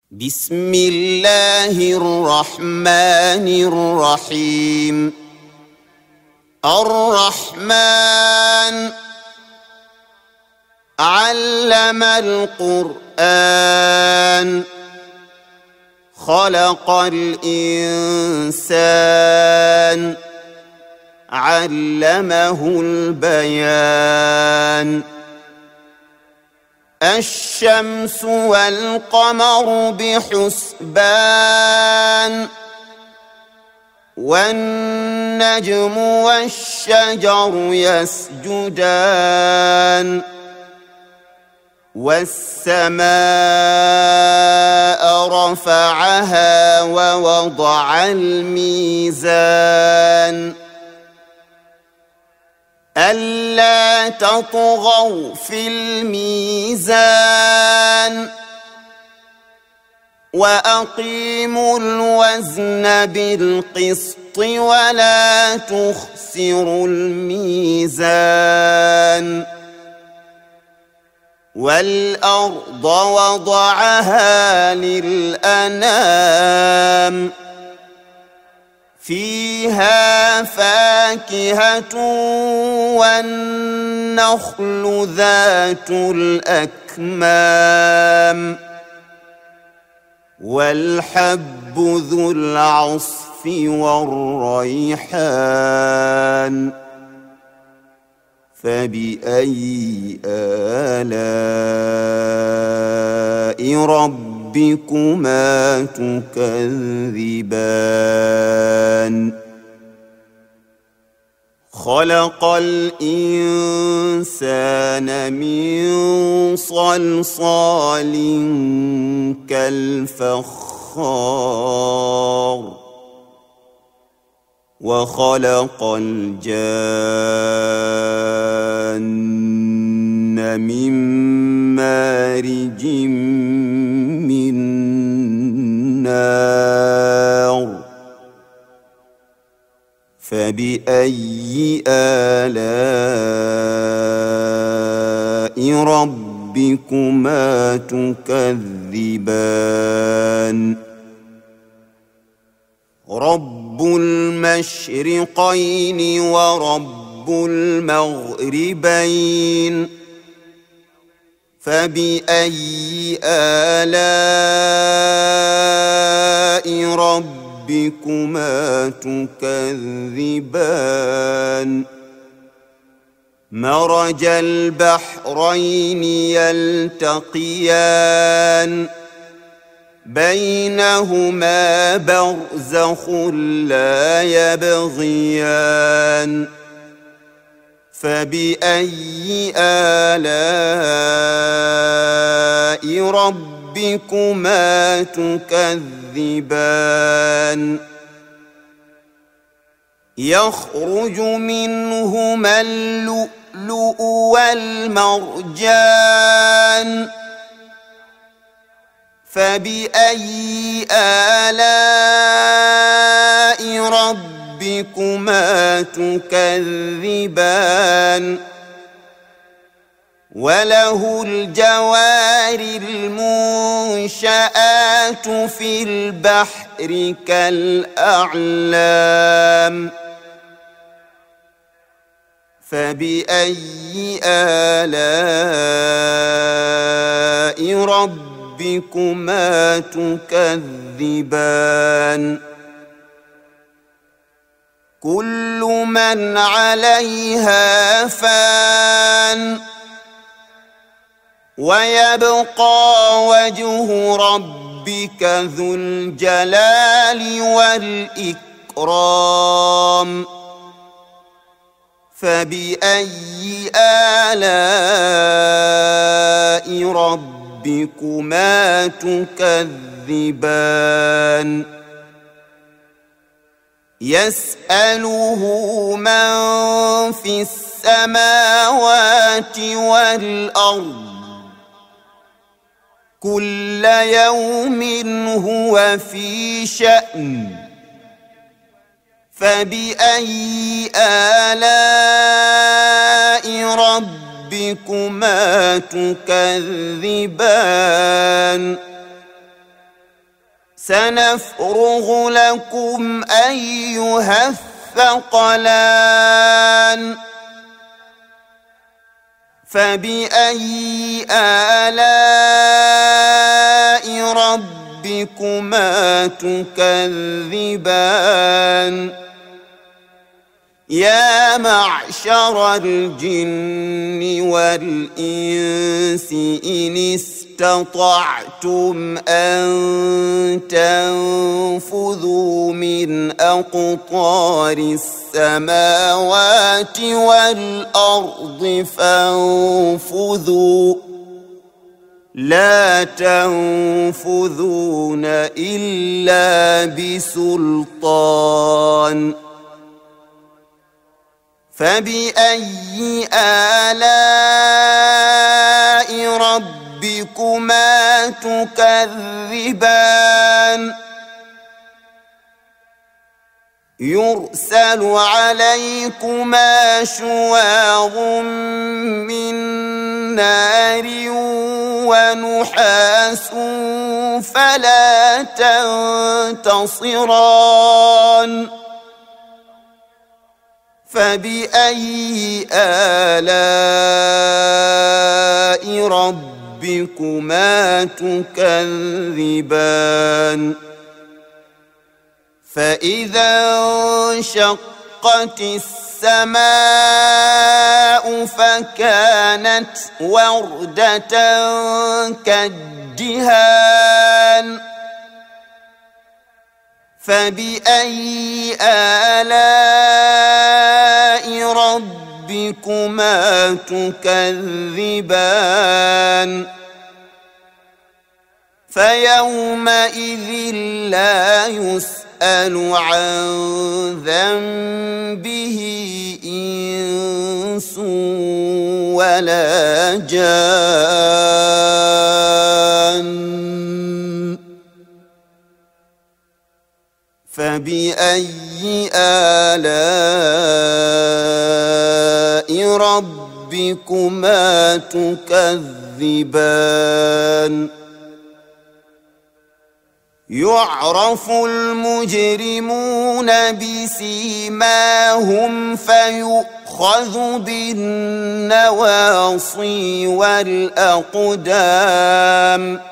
بسم الله الرحمن الرحيم. الرحمن علم القرآن خلق الإنسان علمه البيان. الشمس والقمر بحسبان والنجم والشجر يسجدان والسماء رفعها ووضع الميزان ألا تطغوا في الميزان وأقيموا الوزن بالقسط ولا تخسروا الميزان. والأرض وضعها للأنام فيها فاكهة والنخل ذات الأكمام والحب ذو العصف والريحان. فبأي آلاء ربكما تكذبان؟ خلق الإنسان من صلصال كالفخار وخلق الجان من مارج من نار. فبأي آلاء ربكما تكذبان؟ رب المشرقين ورب المغربين. فبأي آلاء ربكما تكذبان؟ مرج البحرين يلتقيان بينهما برزخ لا يبغيان. فبأي آلاء ربكما تكذبان؟ يخرج منهما اللؤلؤ والمرجان. فبأي آلاء ربكما تكذبان؟ وله الجوار المنشآت في البحر كالأعلام. فبأي آلاء ربكما تكذبان؟ كل من عليها فان ويبقى وجه ربك ذو الجلال والإكرام. فبأي آلاء ربكما تكذبان؟ يسأله من في السماوات والأرض كل يوم هو في شأن. فبأي آلاء ربكما تكذبان؟ سنفرغ لكم أيها الثقلان فبأي آلاء ربكما تكذبان يا معشر الجن والإنس إن استطعتم أن تنفذوا من أقطار السماوات والأرض فانفذوا لا تنفذون إلا بسلطان فبأي آلاء ربكما تكذبان يرسل عليكما شواظ من نار ونحاس فلا تنتصران فبأي آلاء ربكما تكذبان فإذا انشقت السماء فكانت وردة كالدهان فبأي آلاء ربكما تكذبان فيومئذ لا يسأل عن ذنبه إنس ولا جان فبأي آلاء ربكما تكذبان يعرف المجرمون بسيماهم فيؤخذ بالنواصي والأقدام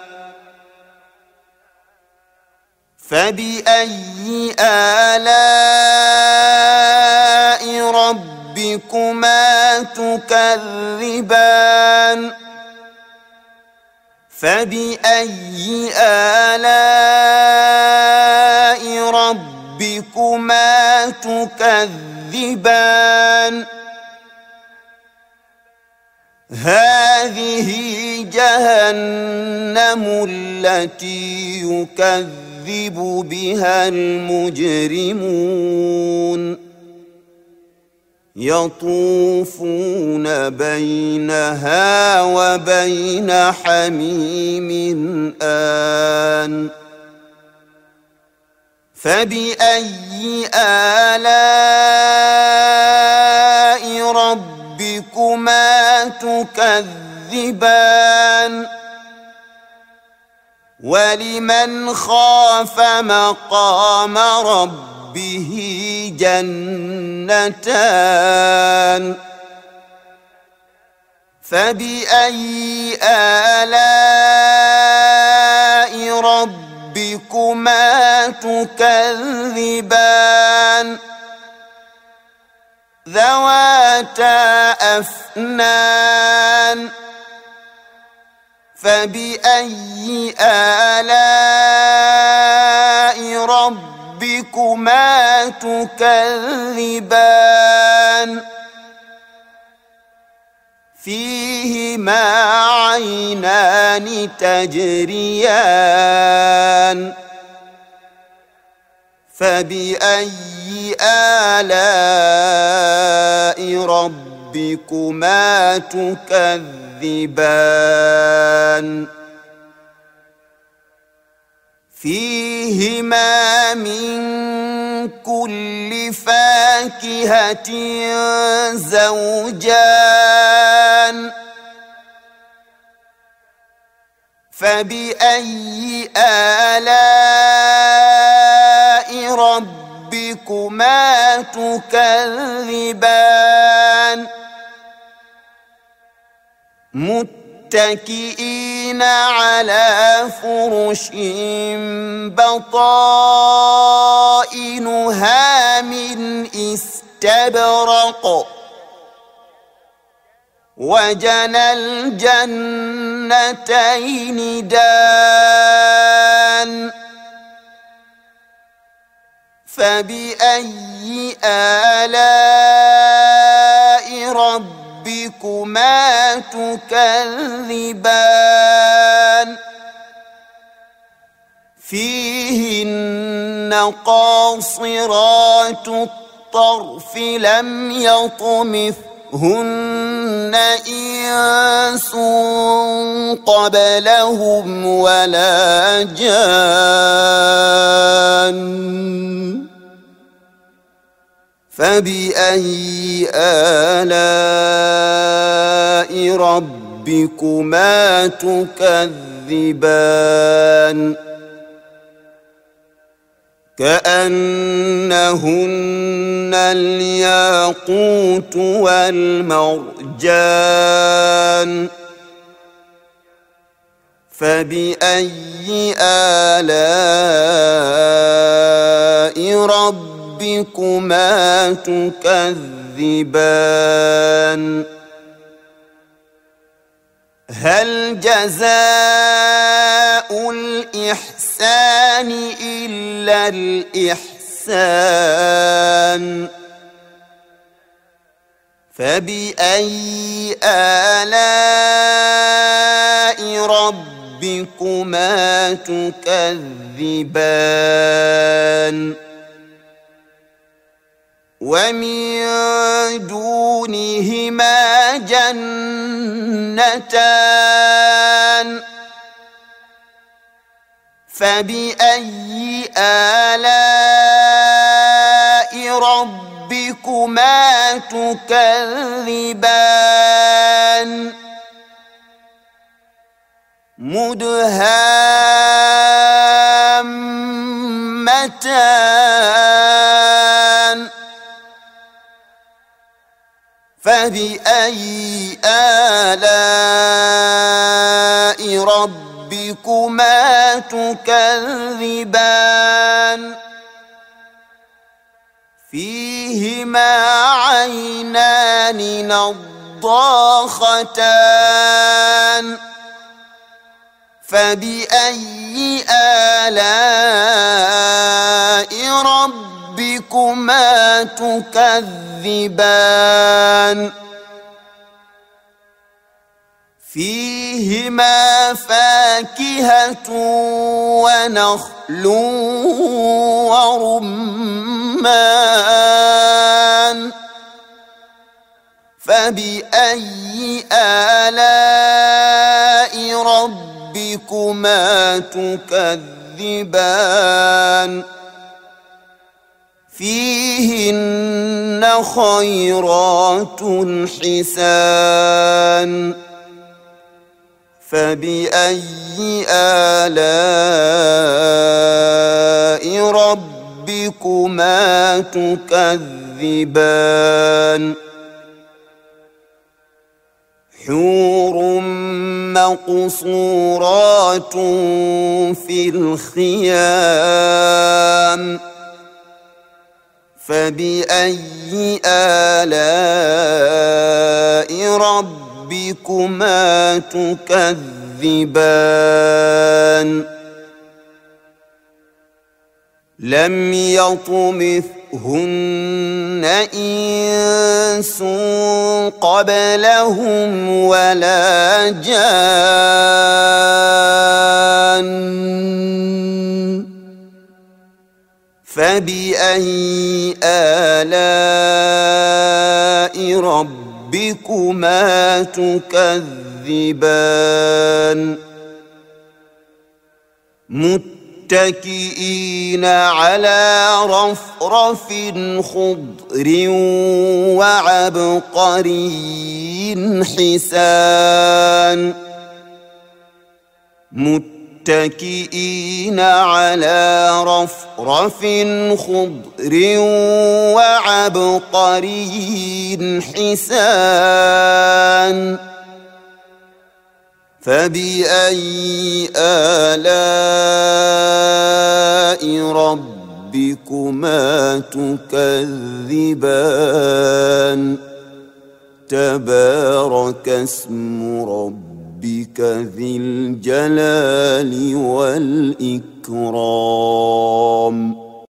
فبأي آلاء ربكما تكذبان فبأي آلاء ربكما تكذبان هذه جهنم التي يكذب بها المجرمون يطوفون بينها وبين حميم آن فبأي آلاء ربكما تكذبان ولمن خاف مقام ربه جنتان فبأي آلاء ربكما تكذبان ذواتا أفنان فبأي آلاء ربكما تكذبان فيهما عينان تجريان فبأي آلاء ربكما تكذبان فيهما من كل فاكهة زوجان فبأي آلاء ربكما تكذبان متكئين على فرش بطائنها من استبرق وجنى الجنتين دان فبأي آلاء ربكما تكذبان فيهن قاصرات الطرف لم يطمثهن إنس قبلهم ولا جان فبأي آلاء ربكما تكذبان كأنهن الياقوت والمرجان فبأي آلاء ربكما تكذبان هل جزاء الإحسان إلا الإحسان فبأي آلاء ربكما تكذبان ومن دونهما جنتان فبأي آلاء ربكما تكذبان مدهامتان فبأي آلاء ربكما تكذبان فيهما عينان نضاختان فبأي آلاء ربكما تكذبان فيهما فاكهة ونخل ورمان فبأي آلاء ربكما تكذبان فيهن خيرات حسان فبأي آلاء ربكما تكذبان حور مقصورات في الخيام فبأي آلاء ربكما تكذبان لم يطمثهن إنس قبلهم ولا جان فبأي آلاء ربكما تكذبان متكئين على رفرف خضر وعبقري حسان متكئين متكئين على رفرف خضر وعبقري حسان فبأي آلاء ربكما تكذبان تبارك اسم ربك ذي الجلال والإكرام